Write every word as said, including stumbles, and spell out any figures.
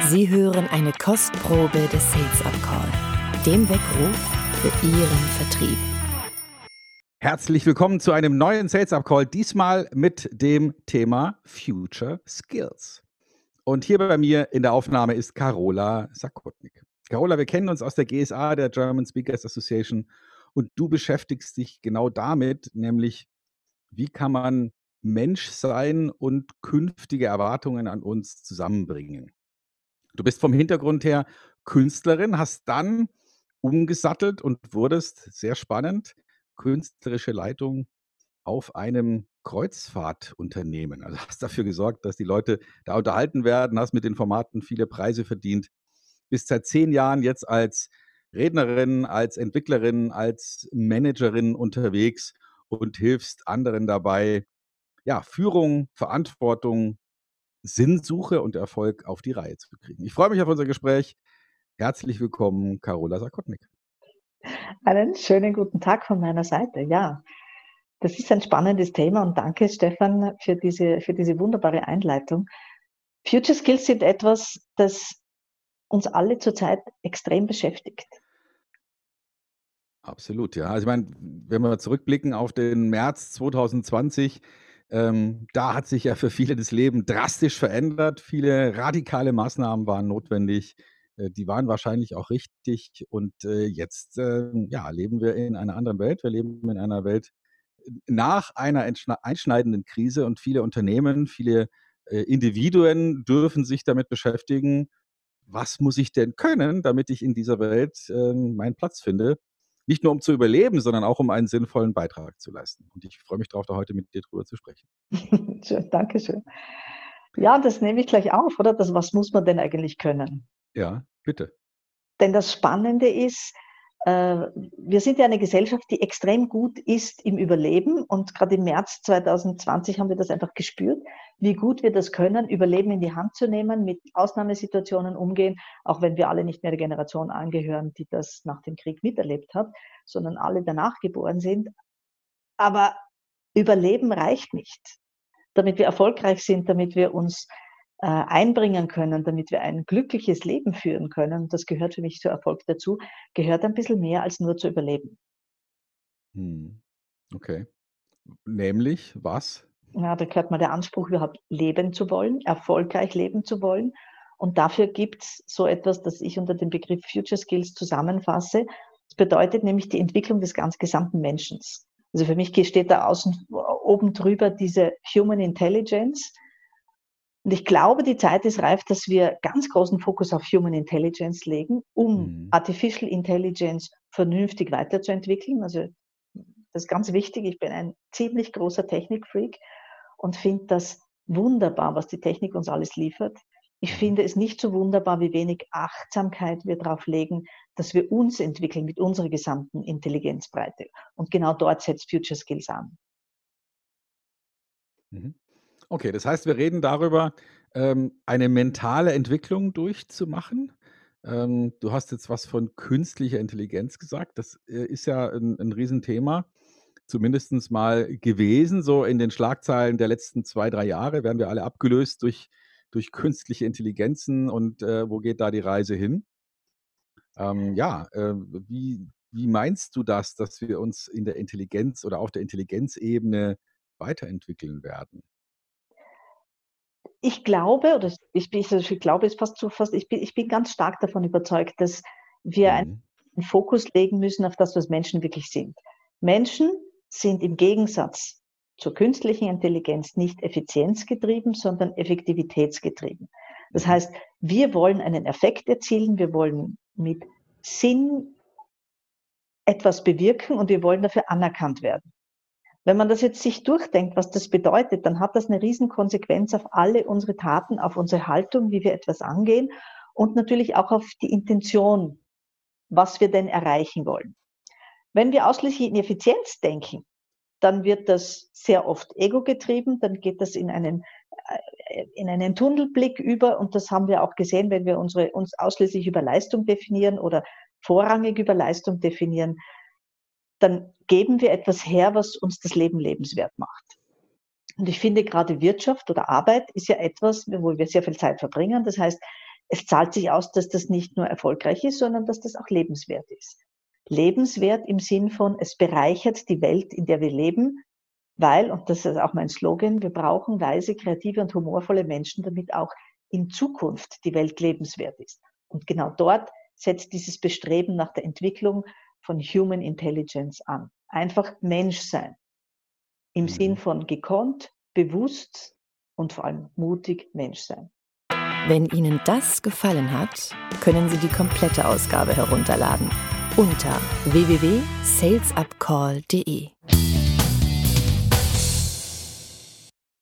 Sie hören eine Kostprobe des Sales Up Call, dem Weckruf für Ihren Vertrieb. Herzlich willkommen zu einem neuen Sales Up Call, diesmal mit dem Thema Future Skills. Und hier bei mir in der Aufnahme ist Carola Sakotnik. Carola, wir kennen uns aus der G S A, der German Speakers Association, und du beschäftigst dich genau damit, nämlich wie kann man Menschsein und künftige Erwartungen an uns zusammenbringen. Du bist vom Hintergrund her Künstlerin, hast dann umgesattelt und wurdest, sehr spannend, künstlerische Leitung auf einem Kreuzfahrtunternehmen. Also hast dafür gesorgt, dass die Leute da unterhalten werden, hast mit den Formaten viele Preise verdient, bist seit zehn Jahren jetzt als Rednerin, als Entwicklerin, als Managerin unterwegs und hilfst anderen dabei, ja, Führung, Verantwortung, Sinnsuche und Erfolg auf die Reihe zu kriegen. Ich freue mich auf unser Gespräch. Herzlich willkommen, Carola Sakotnik. Einen schönen guten Tag von meiner Seite. Ja, das ist ein spannendes Thema und danke, Stefan, für diese, für diese wunderbare Einleitung. Future Skills sind etwas, das uns alle zurzeit extrem beschäftigt. Absolut, ja. Also ich meine, wenn wir zurückblicken auf den März zwanzig zwanzig, ähm, da hat sich ja für viele das Leben drastisch verändert. Viele radikale Maßnahmen waren notwendig. Äh, die waren wahrscheinlich auch richtig. Und äh, jetzt äh, ja, leben wir in einer anderen Welt. Wir leben in einer Welt nach einer einschneidenden Krise und viele Unternehmen, viele äh, Individuen dürfen sich damit beschäftigen, was muss ich denn können, damit ich in dieser Welt äh, meinen Platz finde. Nicht nur um zu überleben, sondern auch um einen sinnvollen Beitrag zu leisten. Und ich freue mich darauf, da heute mit dir drüber zu sprechen. Schön, danke schön. Ja, das nehme ich gleich auf, oder? Das, was muss man denn eigentlich können? Ja, bitte. Denn das Spannende ist, äh, wir sind ja eine Gesellschaft, die extrem gut ist im Überleben. Und gerade im März zwanzig zwanzig haben wir das einfach gespürt, wie gut wir das können, Überleben in die Hand zu nehmen, mit Ausnahmesituationen umgehen, auch wenn wir alle nicht mehr der Generation angehören, die das nach dem Krieg miterlebt hat, sondern alle danach geboren sind. Aber Überleben reicht nicht. Damit wir erfolgreich sind, damit wir uns äh, einbringen können, damit wir ein glückliches Leben führen können, das gehört für mich zu Erfolg dazu, gehört ein bisschen mehr als nur zu überleben. Hm. Okay. Nämlich was? Ja, da gehört mal der Anspruch, überhaupt leben zu wollen, erfolgreich leben zu wollen. Und dafür gibt es so etwas, das ich unter dem Begriff Future Skills zusammenfasse. Das bedeutet nämlich die Entwicklung des ganz gesamten Menschen. Also für mich steht da außen, oben drüber diese Human Intelligence. Und ich glaube, die Zeit ist reif, dass wir ganz großen Fokus auf Human Intelligence legen, um Mhm. Artificial Intelligence vernünftig weiterzuentwickeln. Also das ist ganz wichtig. Ich bin ein ziemlich großer Technikfreak und finde das wunderbar, was die Technik uns alles liefert. Ich Mhm. finde es nicht so wunderbar, wie wenig Achtsamkeit wir darauf legen, dass wir uns entwickeln mit unserer gesamten Intelligenzbreite. Und genau dort setzt Future Skills an. Mhm. Okay, das heißt, wir reden darüber, ähm, eine mentale Entwicklung durchzumachen. Ähm, du hast jetzt was von künstlicher Intelligenz gesagt. Das äh, ist ja ein, ein Riesenthema, zumindest mal gewesen. So in den Schlagzeilen der letzten zwei, drei Jahre werden wir alle abgelöst durch, durch künstliche Intelligenzen. Und äh, wo geht da die Reise hin? Ähm, ja, äh, wie, wie meinst du das, dass wir uns in der Intelligenz oder auf der Intelligenzebene weiterentwickeln werden? Ich glaube, oder ich, bin, ich glaube, es fast zu fast, ich bin, ich bin ganz stark davon überzeugt, dass wir einen Mhm. Fokus legen müssen auf das, was Menschen wirklich sind. Menschen sind im Gegensatz zur künstlichen Intelligenz nicht effizienzgetrieben, sondern effektivitätsgetrieben. Das Mhm. heißt, wir wollen einen Effekt erzielen, wir wollen mit Sinn etwas bewirken und wir wollen dafür anerkannt werden. Wenn man das jetzt sich durchdenkt, was das bedeutet, dann hat das eine riesen Konsequenz auf alle unsere Taten, auf unsere Haltung, wie wir etwas angehen und natürlich auch auf die Intention, was wir denn erreichen wollen. Wenn wir ausschließlich in Effizienz denken, dann wird das sehr oft ego-getrieben, dann geht das in einen, äh, in einen Tunnelblick über und das haben wir auch gesehen, wenn wir unsere, uns ausschließlich über Leistung definieren oder vorrangig über Leistung definieren, dann geben wir etwas her, was uns das Leben lebenswert macht. Und ich finde, gerade Wirtschaft oder Arbeit ist ja etwas, wo wir sehr viel Zeit verbringen. Das heißt, es zahlt sich aus, dass das nicht nur erfolgreich ist, sondern dass das auch lebenswert ist. Lebenswert im Sinn von, es bereichert die Welt, in der wir leben, weil, und das ist auch mein Slogan, wir brauchen weise, kreative und humorvolle Menschen, damit auch in Zukunft die Welt lebenswert ist. Und genau dort setzt dieses Bestreben nach der Entwicklung von Human Intelligence an. Einfach Mensch sein. Im mhm. Sinn von gekonnt, bewusst und vor allem mutig Mensch sein. Wenn Ihnen das gefallen hat, können Sie die komplette Ausgabe herunterladen unter w w w punkt sales up call punkt d e.